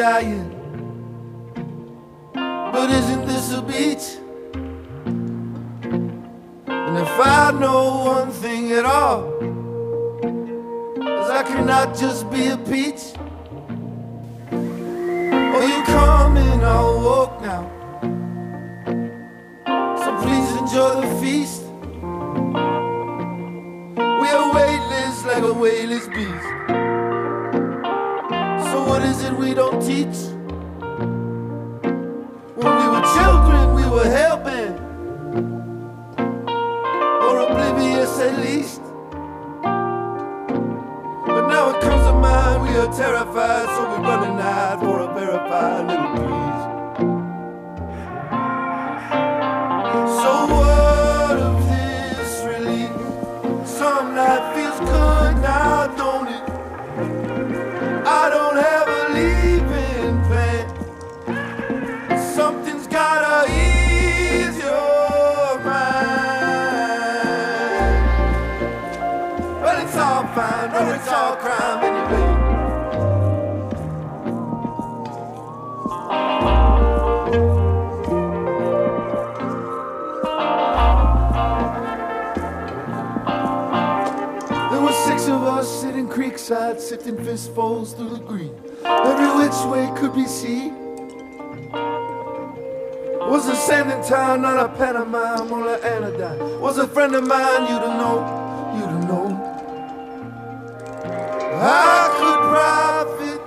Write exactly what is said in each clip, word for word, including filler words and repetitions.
dying. But isn't this a beach? And if I know one thing at all, is I cannot just be a peach. Oh, you come in, I'll walk now. So please enjoy the feast. We are weightless like a weightless beast. So what is it we don't teach? When we were children, we were hell-bent, or oblivious at least. But now it comes to mind, we are terrified, so we run and hide for a verified little piece. So what of this relief? Some life feels good now, don't it? I don't have a leaving plan. Something's gotta ease your mind. Well, it's all fine, well, it's all crime anyway. There were six of us sitting creekside, sifting fistfuls through the green. Every which way could be seen. Was a sand in town, not a pantomime or an anodyne. Was a friend of mine, you to know, you to know. I could profit,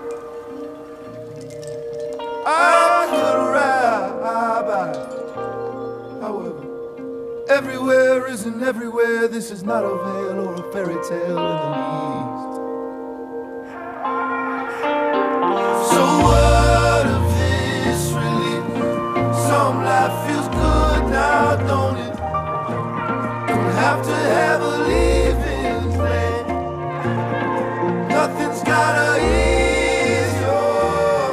I could rabbi. However, everywhere isn't everywhere. This is not a veil or a fairy tale in the least. So what of this relief? Some life feels good now, don't it? Don't have to have a leaving plan. Nothing's gotta ease your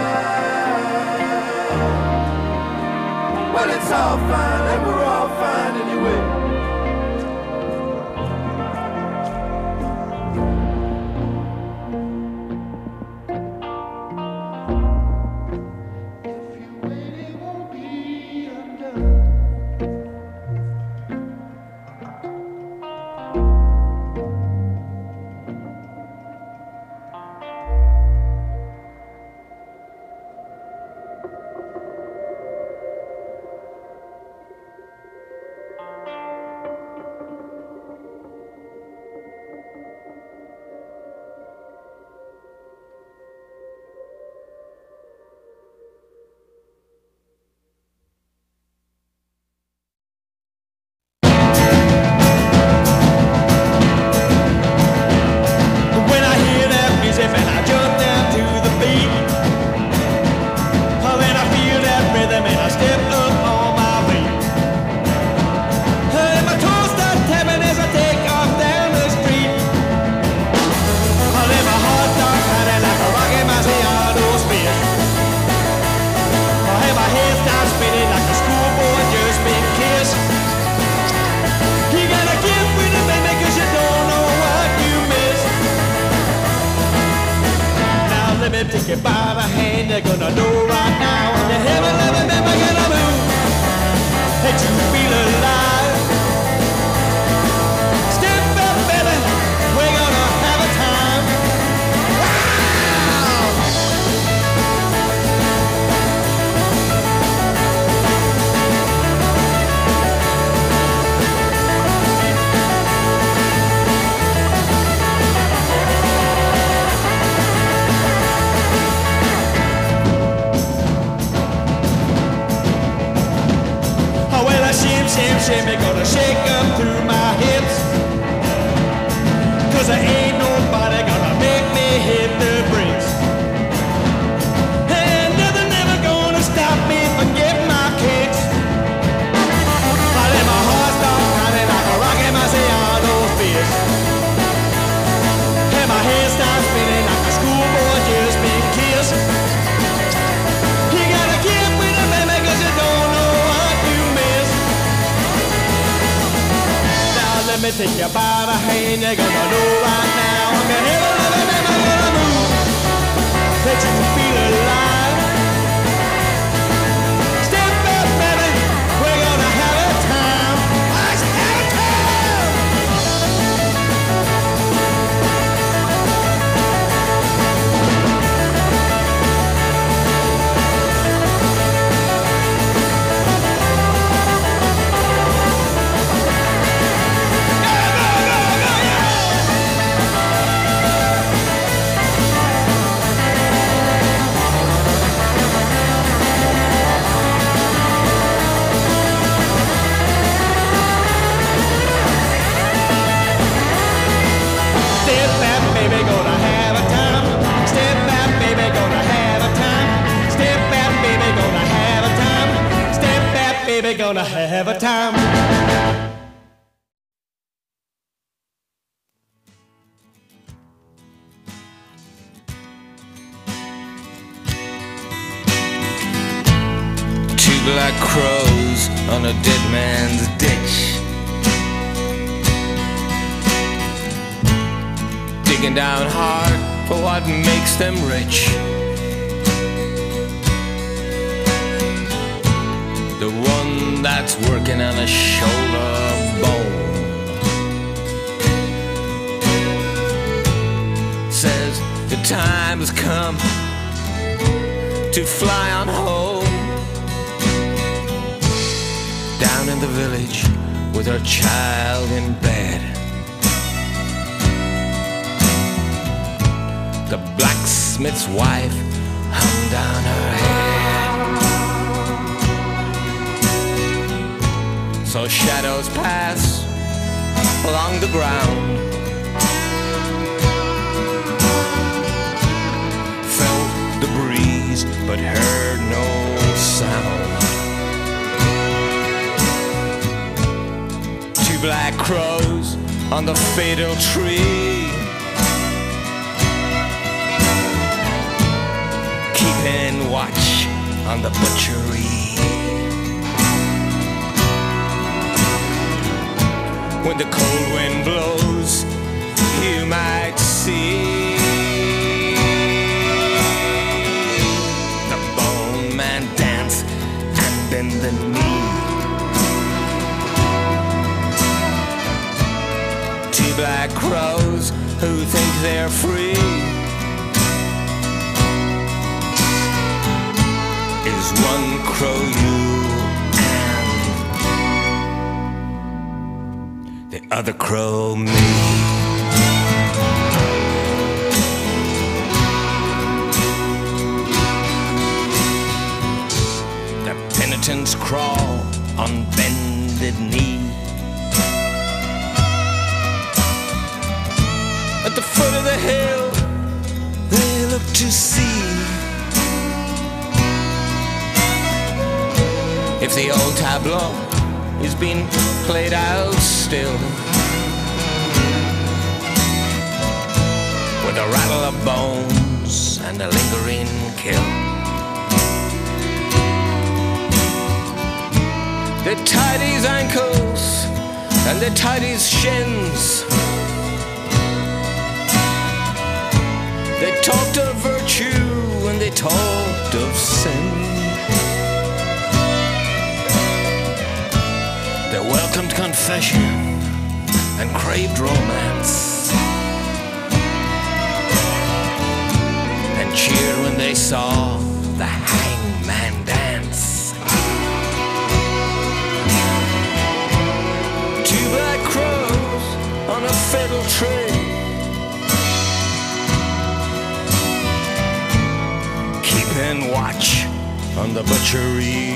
mind. Well, it's all fine and we're all fine anyway. Take you by the hand, you're gonna know right now. And you haven't never never gonna move that you feel alive. Step up, baby, we're gonna have a time. Shame, shame, they're gonna shake up through my hips. Cause there ain't nobody gonna make me hit the brakes. And nothing ever gonna stop me from getting my kicks. I let my heart start pounding like a rocket Marciano's fist. And my head starts spinning like a schoolboy just been kissed. You gotta get with it, baby, cause you don't know what you miss. Let me take you by the hand, you're gonna know right now. I'm gonna never, never, never gonna move that you feel alive. baby gonna have a time. Two black crows on a dead man's ditch, digging down hard for what makes them rich. The one that's working on a shoulder bone says the time has come to fly on home. Down in the village with her child in bed, the blacksmith's wife hung down her head. So shadows pass along the ground, felt the breeze but heard no sound. Two black crows on the fatal tree, keeping watch on the butchery. When the cold wind blows, you might see the bone man dance and bend the knee. Two black crows who think they're free is one crow you and the other crow me. The penitents crawl on bended knee. At the foot of the hill they look to see if the old tableau is being played out still, with a rattle of bones and a lingering kill. They tied his ankles and they tied his shins. They talked of virtue and they talked of sin. They welcomed confession and craved romance, and cheered when they saw the hangman dance. Two black crows on a fatal tree, keeping watch on the butchery.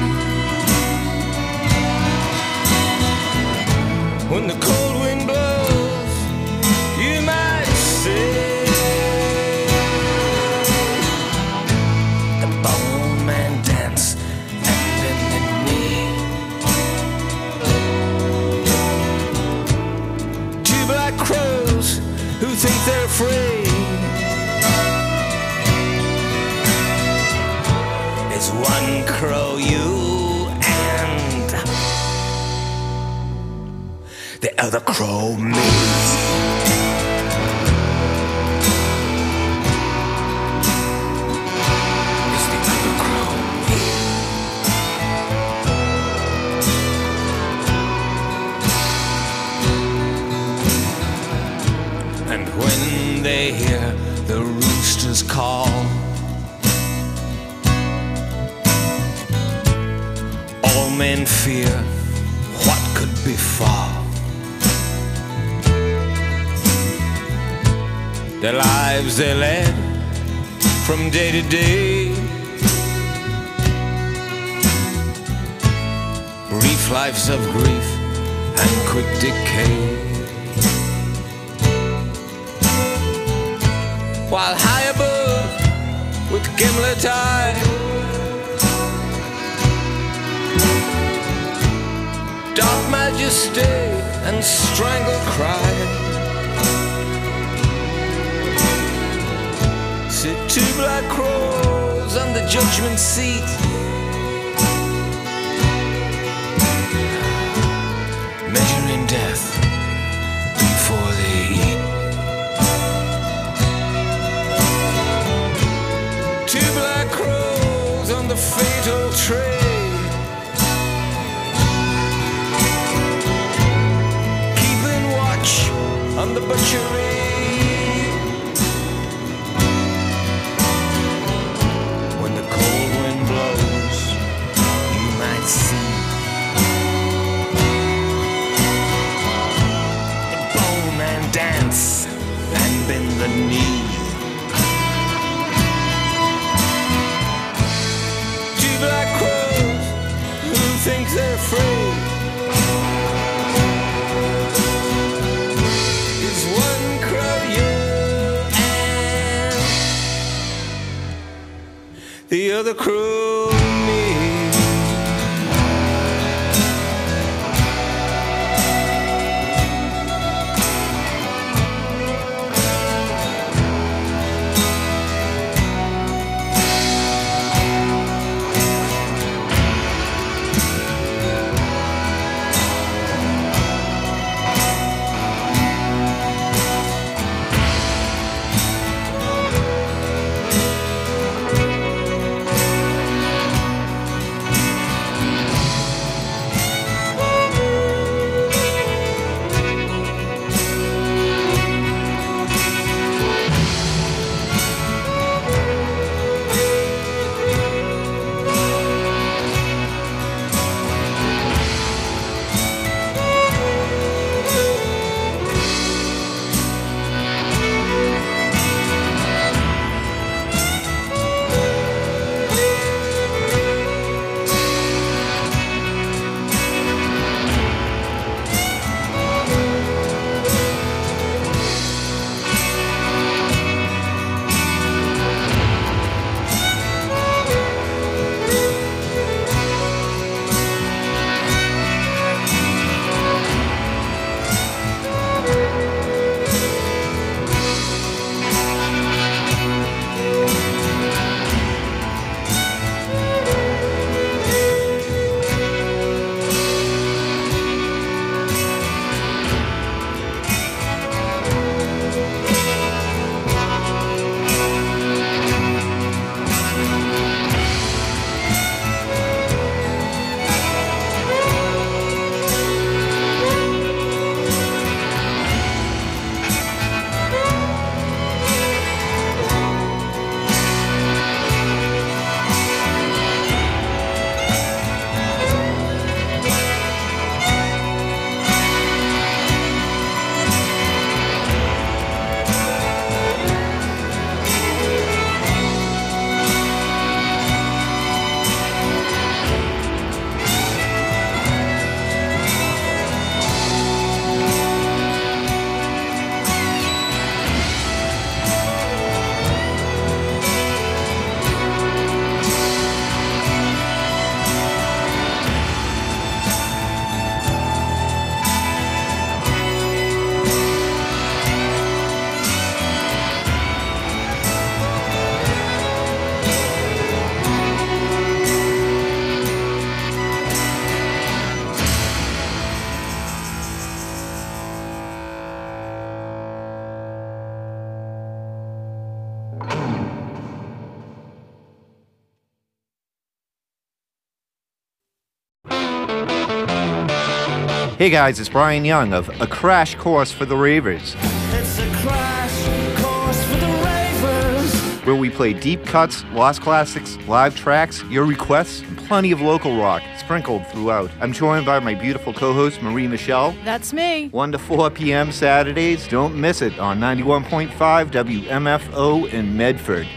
When the cold wind blows, you might see the bone man dance and bend the knee. Two black crows who think they're free is one crow you and the other crow me. It's the other crow me. And when they hear the roosters call, all men fear what could befall. The lives they led from day to day, brief lives of grief and quick decay. While high above with gimlet eye, stay and strangle cry. Sit two black crows on the judgment seat, measuring death before they eat. Two black crows on the fatal tray, keeping watch on the butchery. When the cold wind blows, you might see the bowman dance and bend the knee. Two black crows who think they're free. Is one crow you and the other crow me? Hey guys, it's Brian Young of A Crash Course for the Ravers. It's a crash course for the ravers, where we play deep cuts, lost classics, live tracks, your requests, and plenty of local rock sprinkled throughout. I'm joined by my beautiful co-host, Marie Michelle. That's me. one to four p.m. Saturdays. Don't miss it on ninety-one point five W M F O in Medford.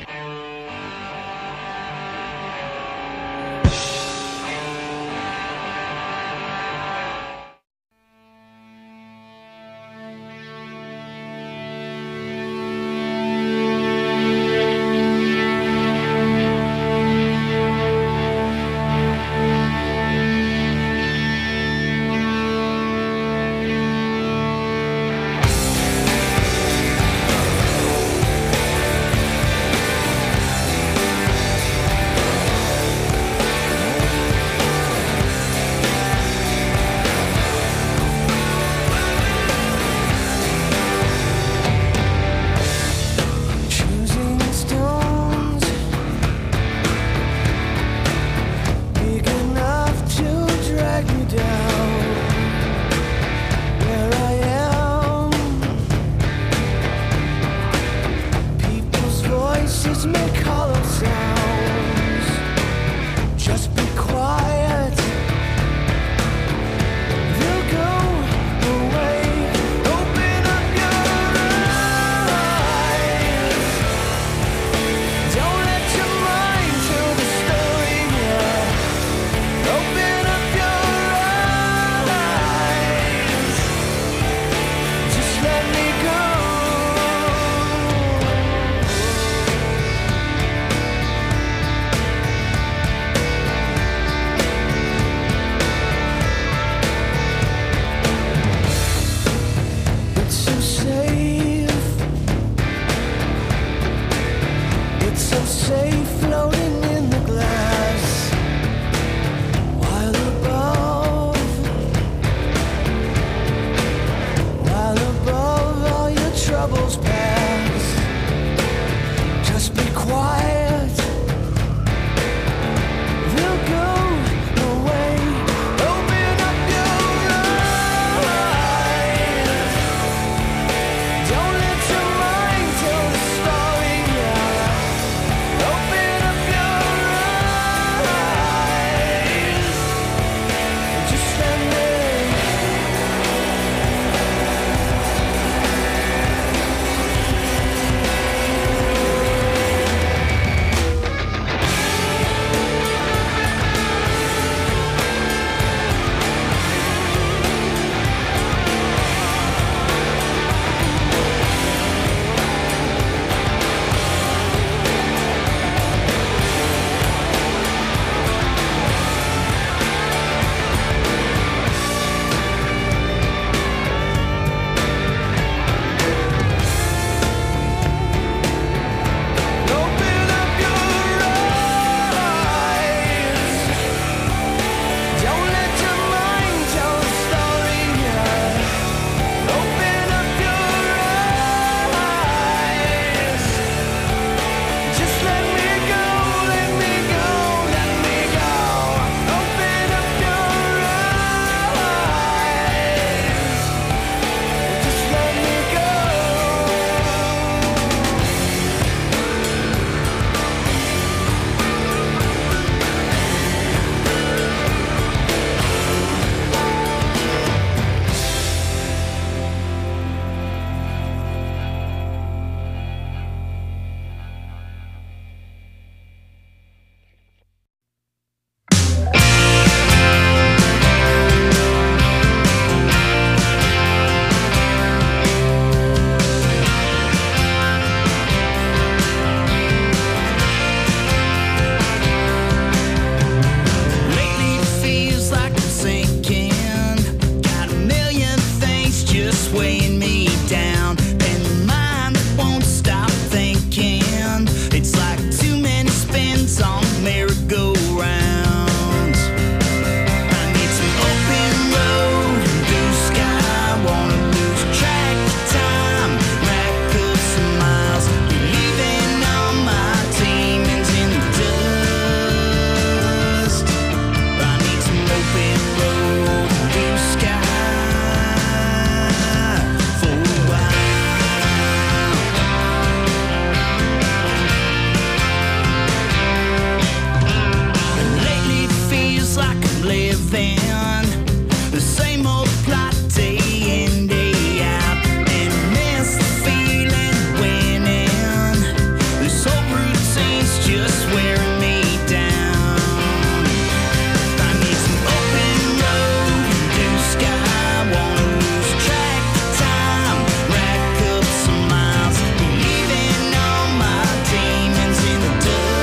then. The same old plot day in, day out, and miss the feeling winning. This whole routine's just wearing me down. I need some open road, blue sky, wanna lose track of time, rack up some miles, leaving all my demons in the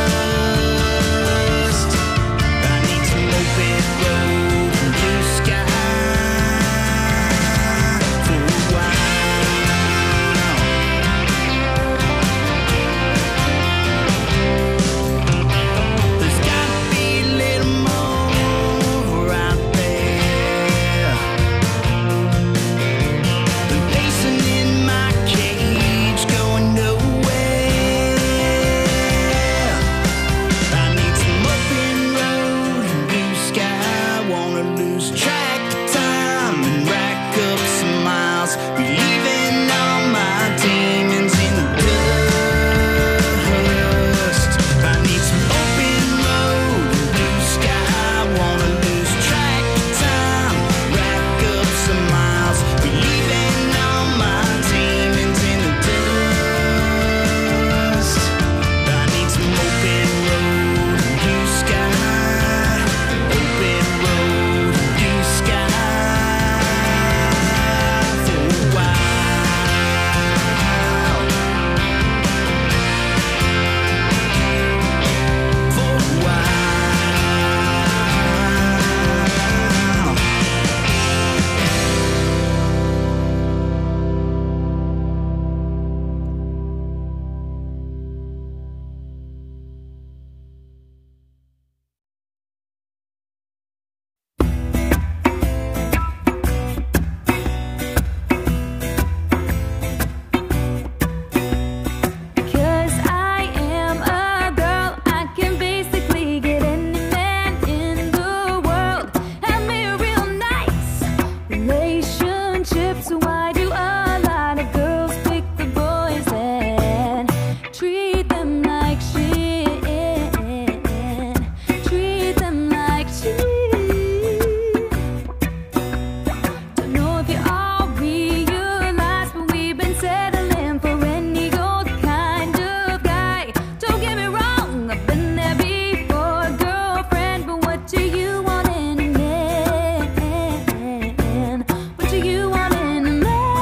dust. I need some open road, blue sky for a while. There's gotta be a little more out there than pacing in my cage, going nowhere. I need some open road and blue sky, wanna lose track of time and rack up some miles, leaving all my demons in the dust. I need some open road and blue sky, wanna lose track of time, rack up some miles, leaving all my demons in the dust. I need some open road and blue sky, open road and blue sky for a while. For a while. Because I am a girl, I can basically get any man in the world. Have me a real nice relationship. So why do a lot of girls pick the boys and treat them like shit? Treat them like shit. Don't know if you all realize, but we've been settling for any old kind of guy. Don't get me wrong, I've been there before, girlfriend. But what do you want in a man? What do you want in a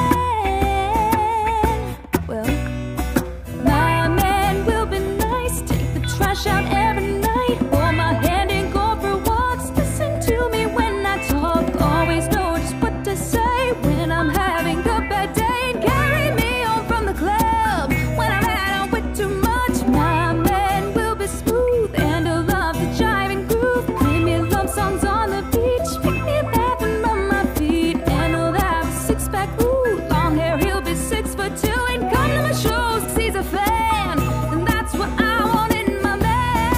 man? Well, my man will be nice, take the trash out every night, hold my hand and go for walks, listen to me when I talk, always know just what to say when I'm having a bad day, and carry me home from the club when I've had out with too much. My man will be smooth and he'll love to jive and groove, play me love songs on the beach, pick me up and on my feet, and he'll have a six-pack, ooh, long hair, he'll be six foot two, and come to my shows 'cause he's a fan, and that's what I want in my man.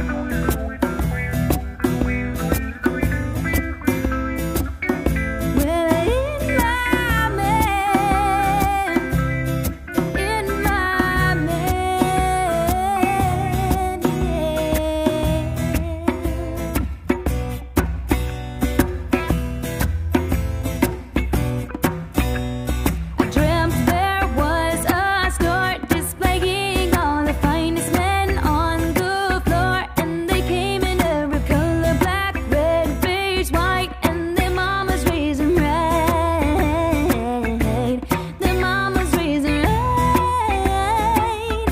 Well, in my man, in my man, I dreamt there was a store displaying all the finest men on the floor, and they came in every color, black, red, beige, white, and their mamas raising right. Their mamas raising right.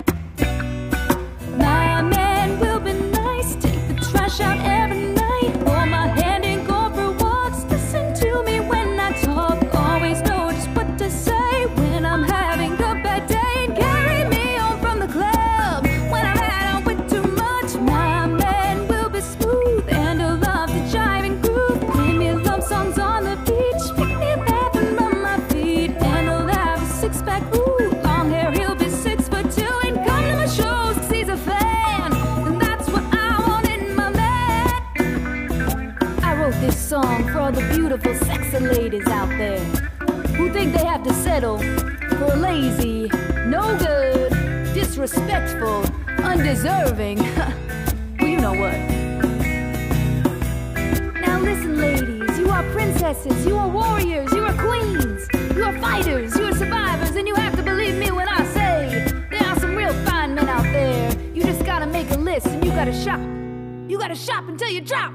My man will be nice, take the trash out every night, hold my hand and go for walks, listen to me when I talk, always know just what to say when I'm having a bad day, and carry me home from the club when I've had out with too much. My man will be smooth and he'll love to jive and groove, play me love songs on the beach, pick me up and on my feet, and he'll have a six-pack, ooh, long hair, he'll be six foot two, and come to my shows 'cause he's a fan, and that's what I want in my man. I wrote this song for all the beautiful, sexy ladies out there who think they have to settle for a lazy, no good, disrespectful, undeserving. Well, you know what? Now Now listen, ladies, you are princesses, you are warriors, you are queens, you are fighters, you are survivors, and you have to believe me when I say there are some real fine men out there. You just gotta make a list and you gotta shop. You gotta shop until you drop.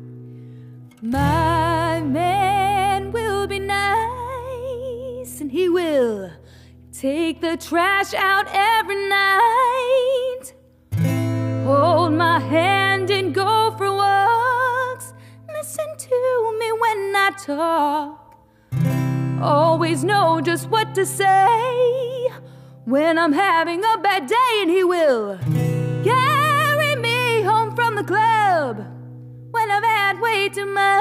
My man will be nice, and he will take the trash out every night. Hold my hand and go for walks. Listen to me when I talk. Always know just what to say when I'm having a bad day, and he will carry me home from the club when I've had way too much.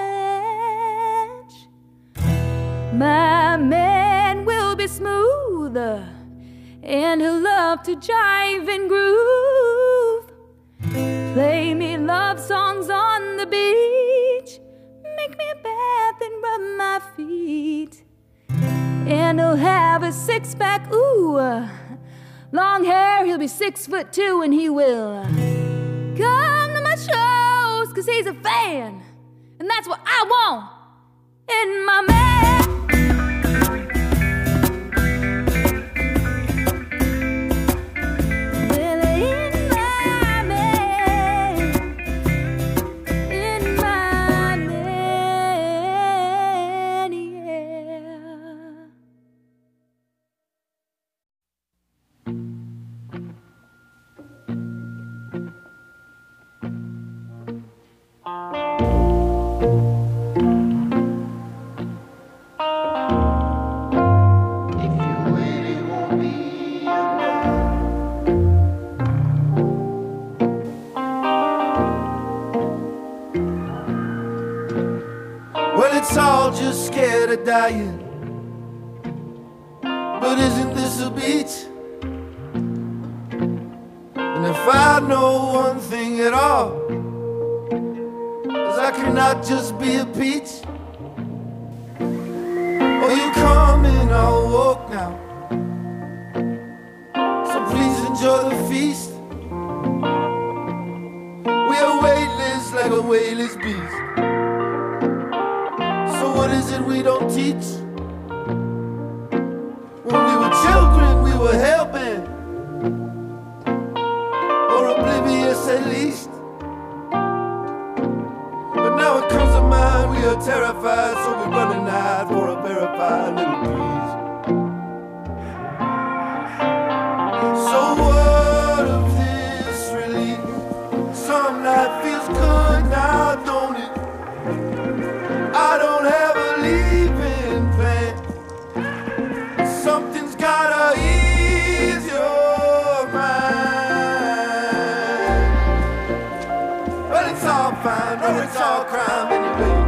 My man will be smooth, and he'll love to jive and groove. Play me love songs on the beach, make me a bath and rub my feet. And he'll have a six-pack, ooh, long hair, he'll be six foot two, and he will come to my shows, cause he's a fan, and that's what I want in my man. Well, in my man, in my man, yeah. Well, it's all just scared of dying. But isn't this a beach? And if I know one thing at all, is I cannot just be a peach. Oh, you come and I'll walk now. So please enjoy the feast. We are weightless like a weightless beast. So what is it we don't teach? When we were children, we were hell-bent, or oblivious at least. But now it comes to mind, we are terrified, so we're running out for a verified little piece. So what of this really? Some life feels good now, don't it? I don't have a leaving plan. Something's gotta ease your mind. Well, it's all fine, or it's all crime anyway.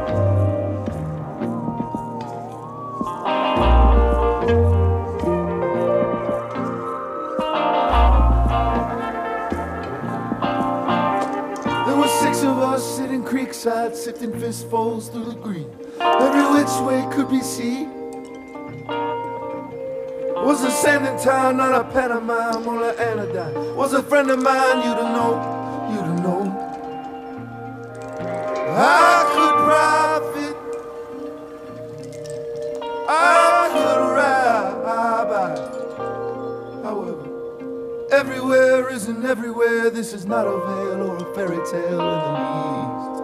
There were six of us sitting creekside, sifting fistfuls through the green. Every which way could be seen. Was a sanding town, not a pantomime or an anodyne. Was a friend of mine, you'd have known, you'd have known. I could profit, I could ride. However, everywhere isn't everywhere. This is not a veil or a fairy tale in the least.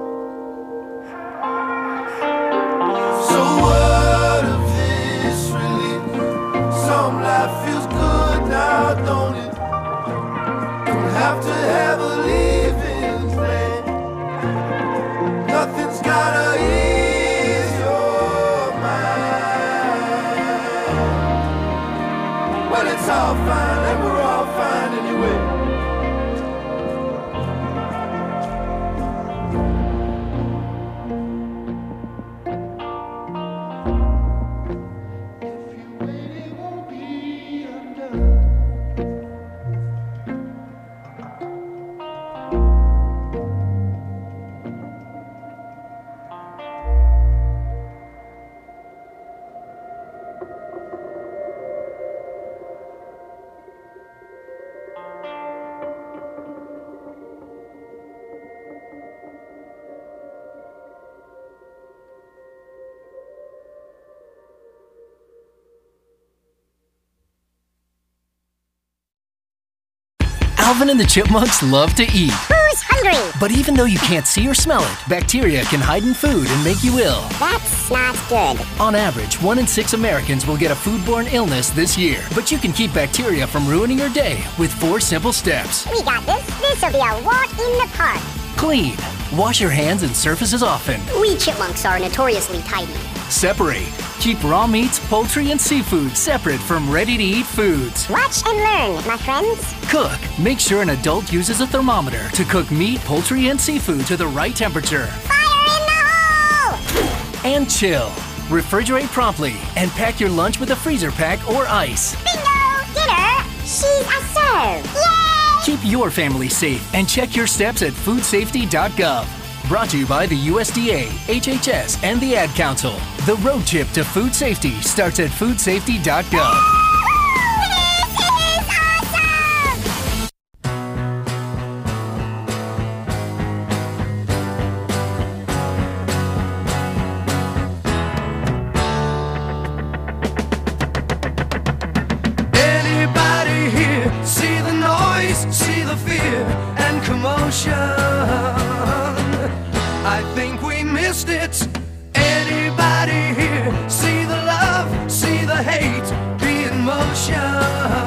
So what of this really? Some life feels good now, don't it? Don't have to have a leaving plan. Nothing's gotta ease your mind. Well, it's all fine, and we're all fine anyway. Alvin and the Chipmunks love to eat. Who's hungry? But even though you can't see or smell it, bacteria can hide in food and make you ill. That's not good. On average, one in six Americans will get a foodborne illness this year. But you can keep bacteria from ruining your day with four simple steps. We got this. This'll be a walk in the park. Clean. Wash your hands and surfaces often. We chipmunks are notoriously tidy. Separate. Keep raw meats, poultry, and seafood separate from ready-to-eat foods. Watch and learn, my friends. Cook. Make sure an adult uses a thermometer to cook meat, poultry, and seafood to the right temperature. Fire in the hole! And chill. Refrigerate promptly and pack your lunch with a freezer pack or ice. Bingo! Dinner! She's a serve! Yay! Keep your family safe and check your steps at food safety dot gov. Brought to you by the U S D A, H H S, and the Ad Council. The road trip to food safety starts at food safety dot gov. This is awesome! Anybody here see the noise, see the fear and commotion? I think we missed it. Anybody here see the love, see the hate be in motion?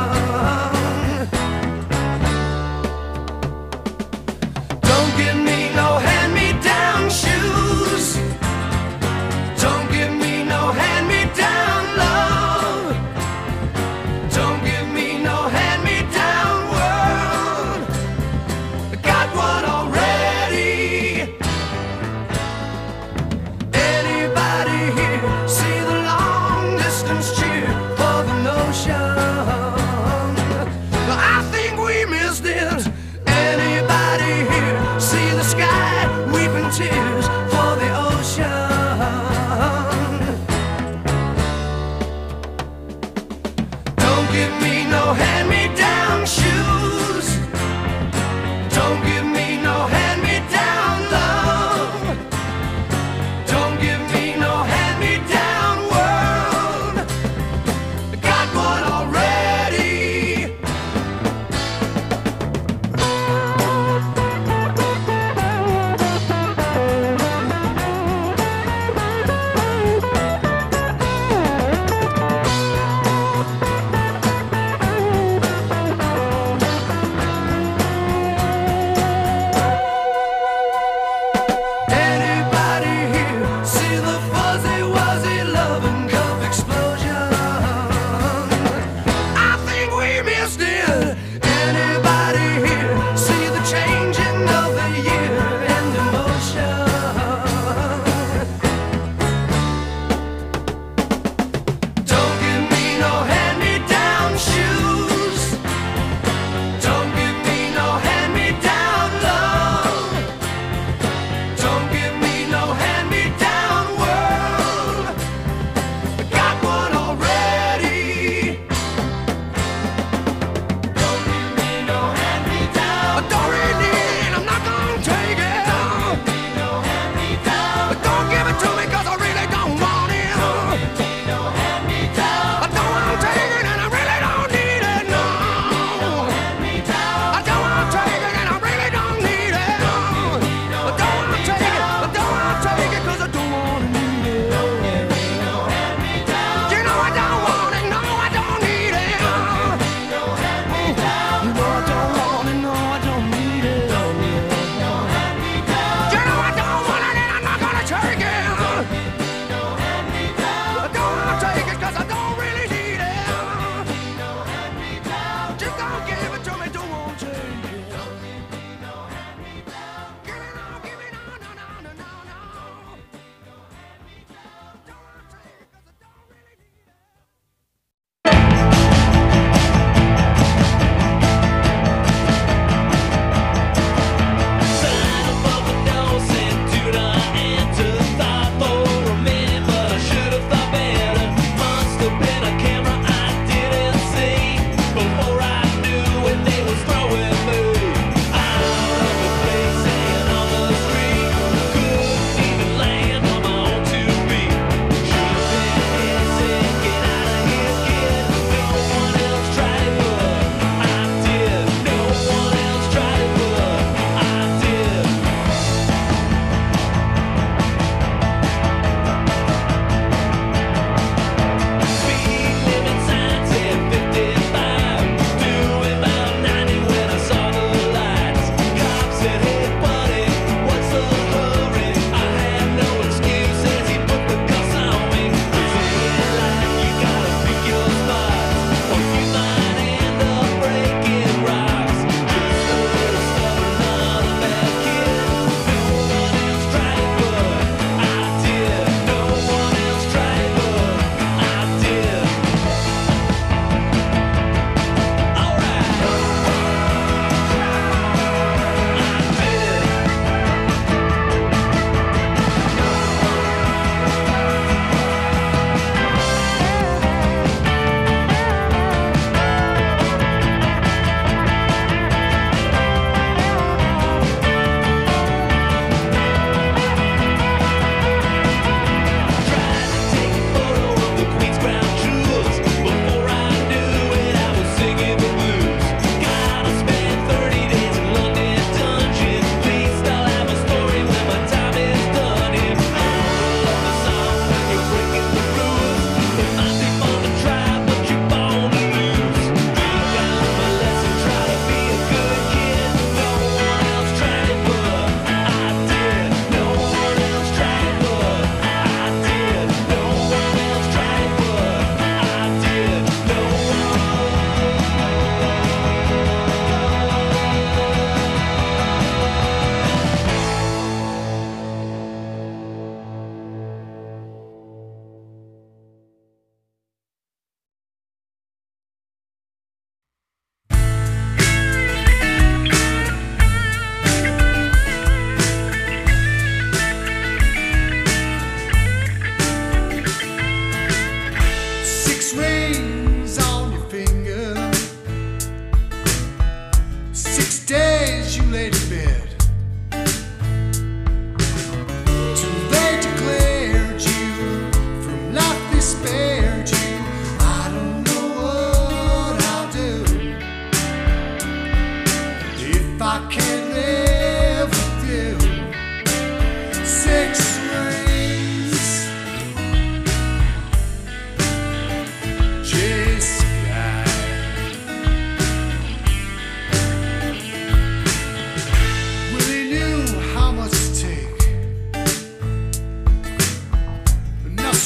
Don't give me no hand-me-down shoes. Don't give me no hand-me-down love. Don't give me no hand-me-down world. I got one already.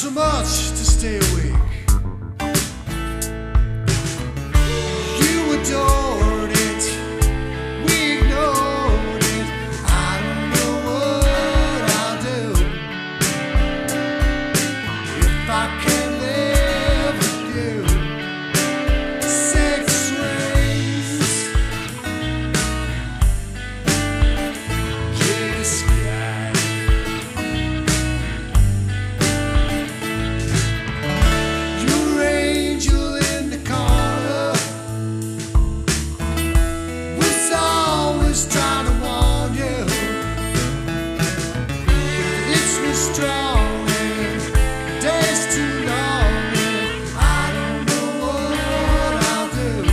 so much to stay awake. You adored it, we ignored it. I don't know what I'll do if I can live with you. Six rings, just guy. Your angel in the corner was always trying to warn you. It's me strong and the day's too long and I don't know what I'll do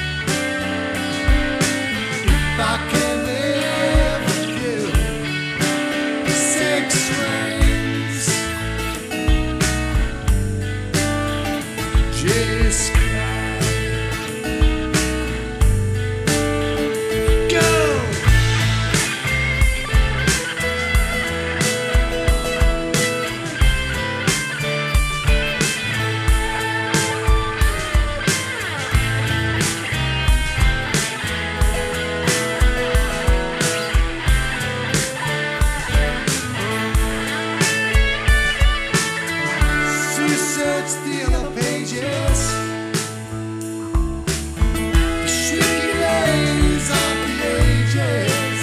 if I can live with you. Six rings, just cry. Go! She searched the other pages, the shrieking lays of the ages.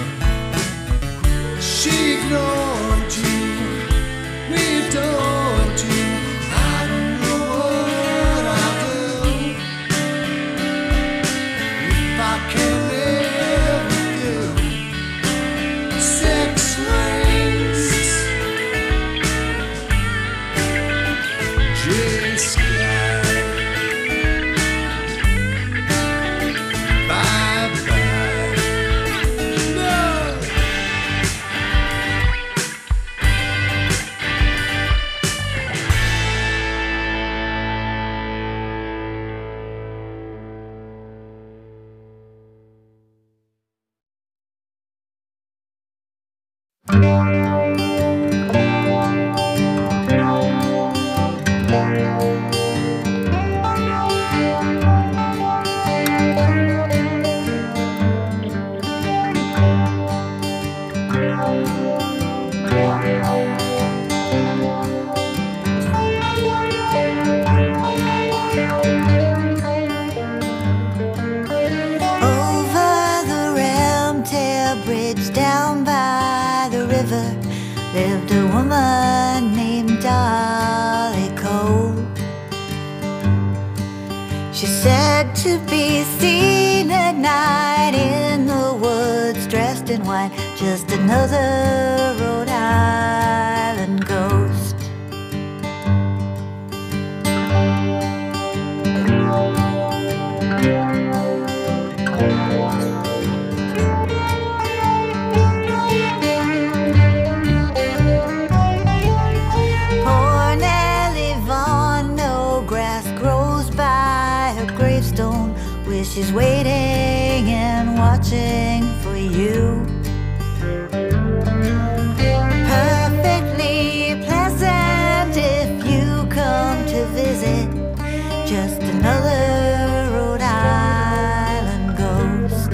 She ignored you, we adored you. I don't know what I'll do if I can live with you. Six rings, just glide. Bye bye. No. Over the Ramtail Bridge down by the river lived a woman named Dolly Cole. She said to be seen at night in the woods dressed in white, just another Rhode Island ghost. Poor Nellie Vaughan, no grass grows by her gravestone, where she's waiting and watching for you. Perfectly pleasant if you come to visit, just another Rhode Island ghost.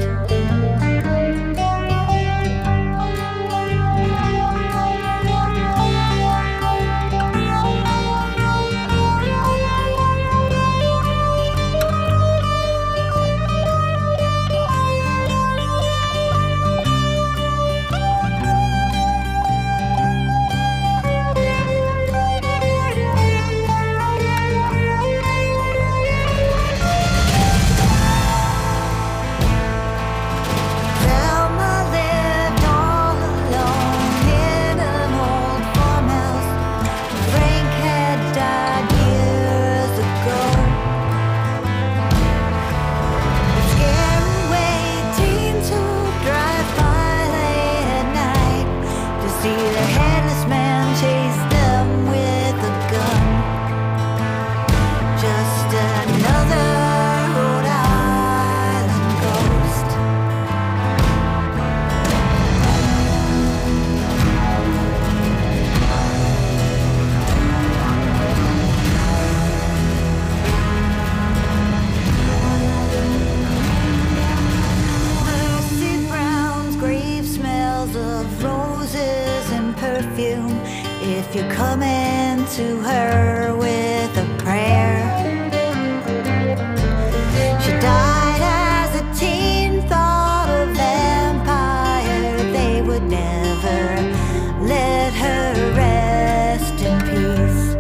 perfume if you're coming to her with a prayer. She died as a teen, thought a vampire. They would never let her rest in peace.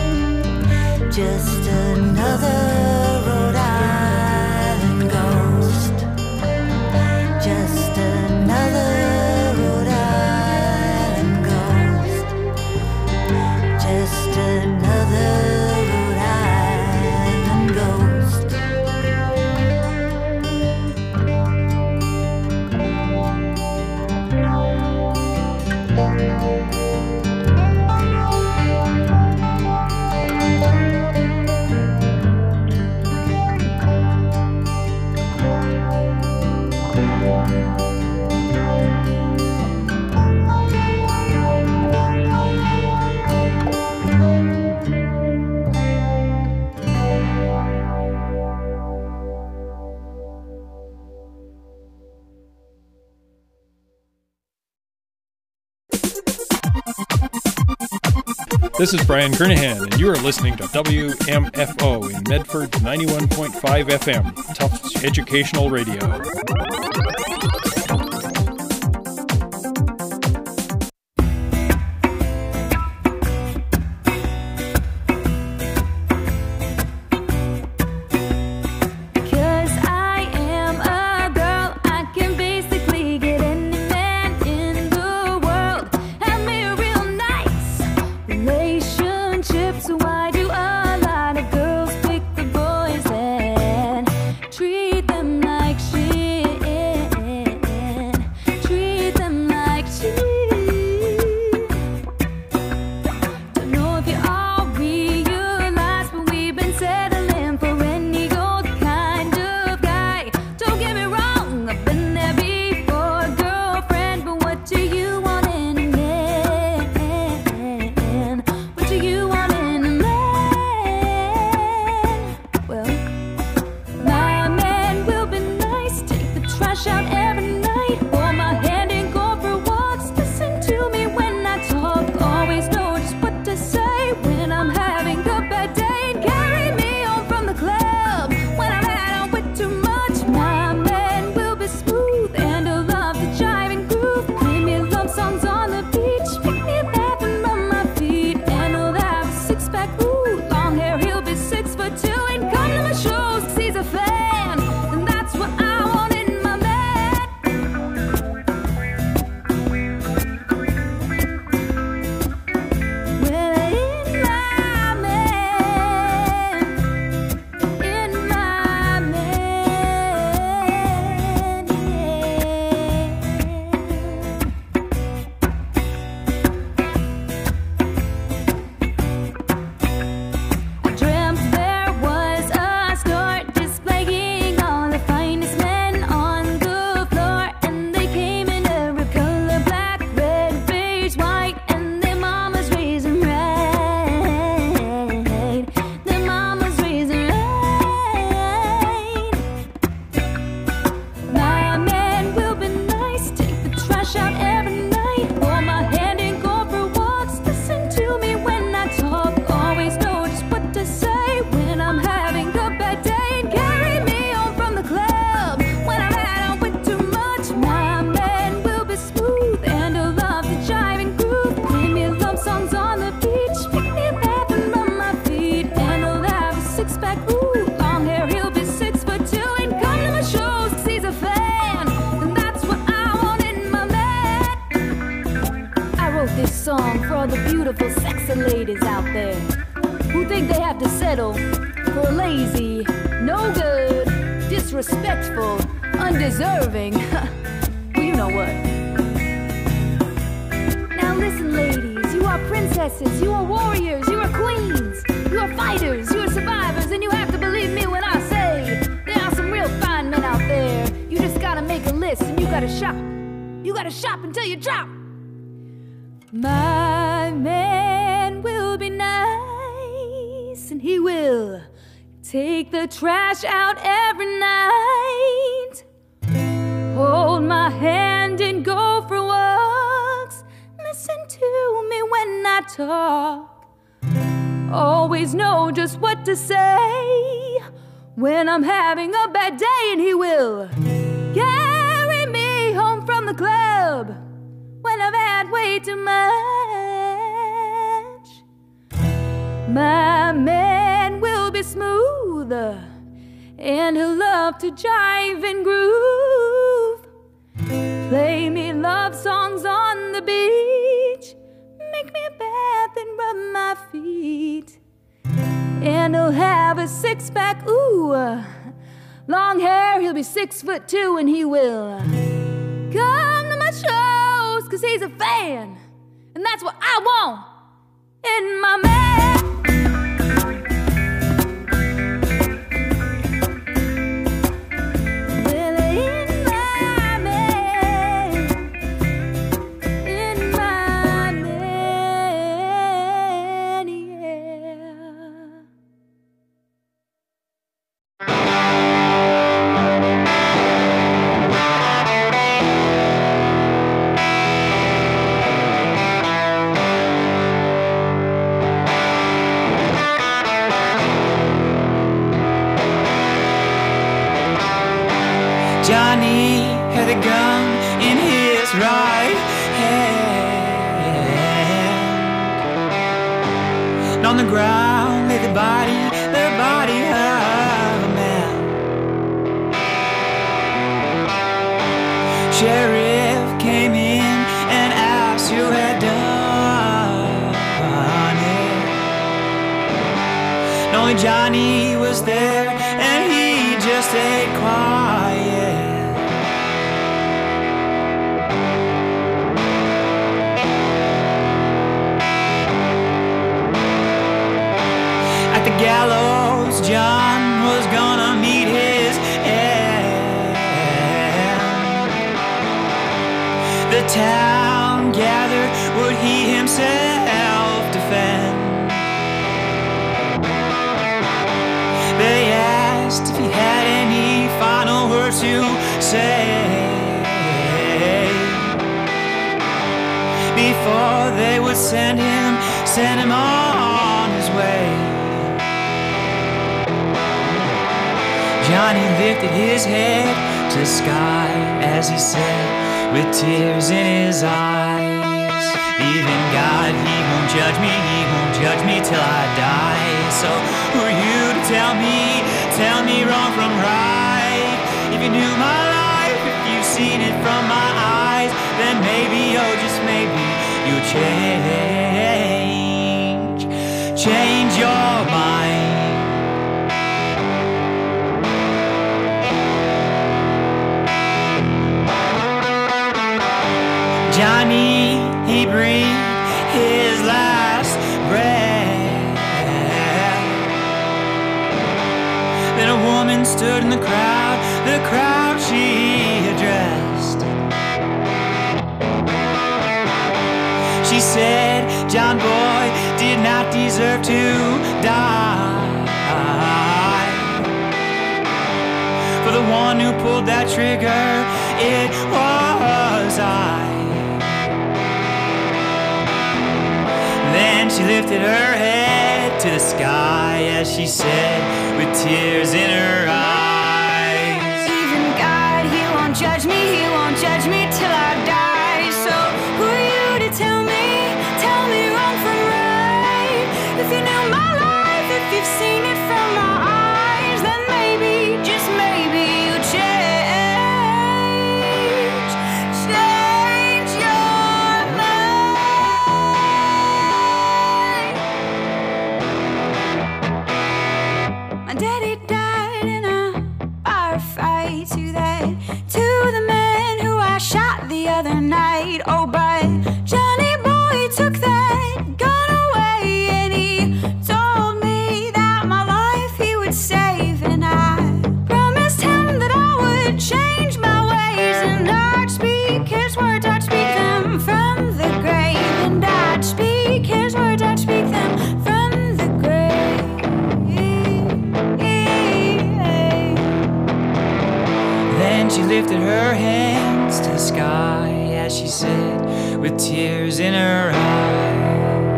Just another Rhode Island ghost. Just another Rhode Island ghost. Just another Rhode Island ghost. This is Brian Kernahan, and you are listening to W M F O in Medford ninety-one point five F M, Tufts Educational Radio. Treat them like beautiful, sexy ladies out there who think they have to settle for lazy, no good, disrespectful, undeserving. Well, you know what? Now listen, ladies, you are princesses, you are warriors, you are queens, you are fighters, you are survivors, and you have to believe me when I say there are some real fine men out there. You just gotta make a list and you gotta shop. You gotta shop until you drop. My man will be nice, and he will take the trash out every night, hold my hand and go for walks, listen to when I talk. Always know just what to say when I'm having a bad day, and he will carry me home from the club when I've had way too much. My man will be smooth, and he'll love to jive and groove. Play me love songs on the beach, make me a bath and rub my feet. And he'll have a six-pack, ooh, long hair, he'll be six foot two, and he will come to my shows, cause he's a fan, and that's what I want in my man. Johnny had a gun in his right hand. And on the ground lay the body, the body of a man. Sheriff came in and asked who had done it. And only Johnny was there, and he just stayed quiet. At the gallows, John was gonna meet his end. The town gathered, would he himself defend? They asked if he had any final words to say before they would send him, send him on his way. Johnny lifted his head to the sky as he said, with tears in his eyes, even God, he won't judge me, he won't judge me till I die. So who are you to tell me, tell me wrong from right? If you knew my life, if you've seen it from my eyes, then maybe, oh just maybe, you'll change, change your mind. Johnny, he breathed his last breath. Then a woman stood in the crowd, the crowd she addressed. She said, John boy did not deserve to die. For the one who pulled that trigger, it was I. Then she lifted her head to the sky as she said, with tears in her eyes, even God, he won't judge me, he won't judge me till I die. So who are you to tell me, tell me wrong from right? If you knew my life, if you've seen it from my eyes, then maybe, just maybe, you change, change your mind. My daddy died in a firefight. To that, to the man who I shot the other night. Oh, but Johnny boy took that gun away, and he told me that my life he would save. And I promised him that I would change my ways, and I'd speak his words, I'd speak them from the grave. And I'd speak his words, I'd speak them from the grave. Then she lifted her hands to the sky as she said, with tears in her eyes,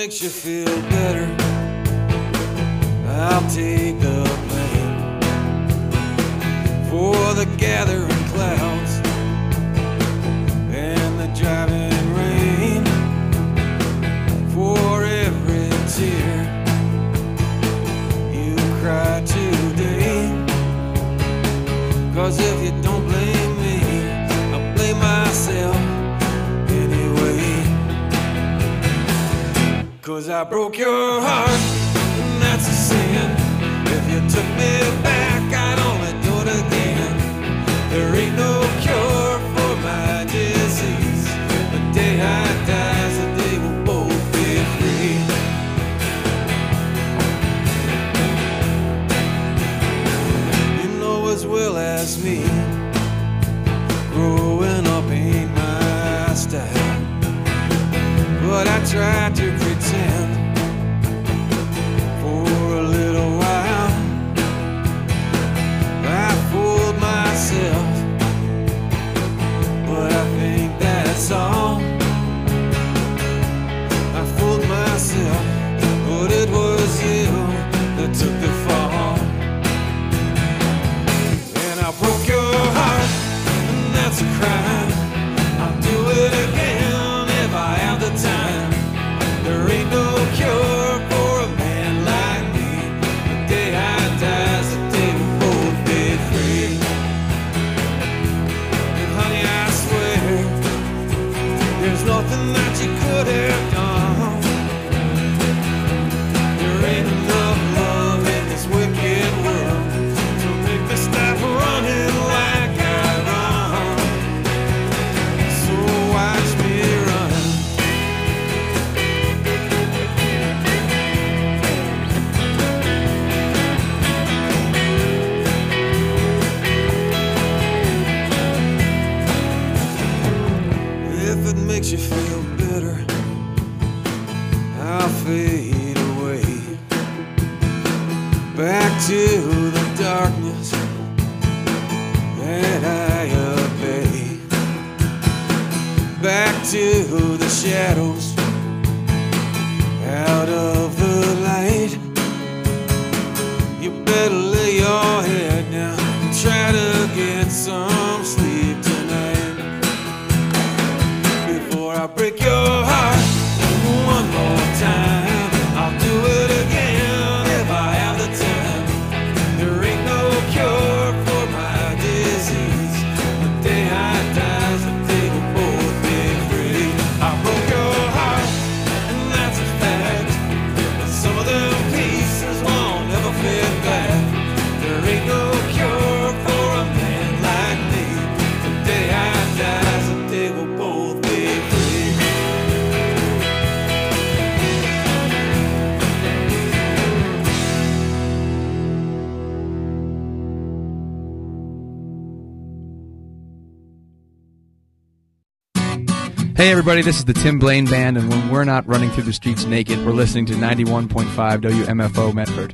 makes you feel better, I'll take the blame for the gathering clouds and the driving rain, for every tear you cry today. 'Cause if you don't blame me, I'll blame myself anyway. 'Cause I broke your heart, and that's a sin. If you took me back, I'd only do it again. There ain't no cure for my disease. The day I die is the day we'll both be free. You know as well as me, growing up ain't my style. But I tried to pretend for a little while. I fooled myself, but I think that's all. I fooled myself, but it was you that took the fall. And I broke your heart, and that's a crime. I'll do it again if I have the time. There ain't no cure for a man like me. The day I die is the day we'll both be free. And honey, I swear, there's nothing that you could have done. There ain't enough love in this wicked world to make me stop running like I run. So watch me run. If it makes you feel better, I'll fade away back to the darkness that I obey, back to the shadows, out of the light. You better lay your head down and try to get some sleep tonight before I break your heart one more time. I'll do it again if I have the time. There ain't no cure for my disease. The day I die is the day we'll both be free. I broke your heart, and that's a fact. But some of them pieces won't ever fit back. There ain't no cure for a man like me. The day I die is the day we'll both be free. Hey everybody, this is the Tim Blaine Band, and when we're not running through the streets naked, we're listening to ninety-one point five W M F O Medford.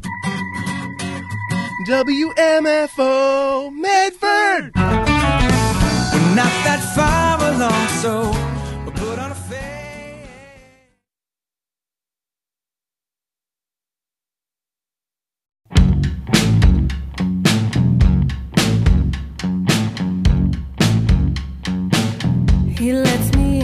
W M F O Medford! We're not that far along, so we'll put on a face.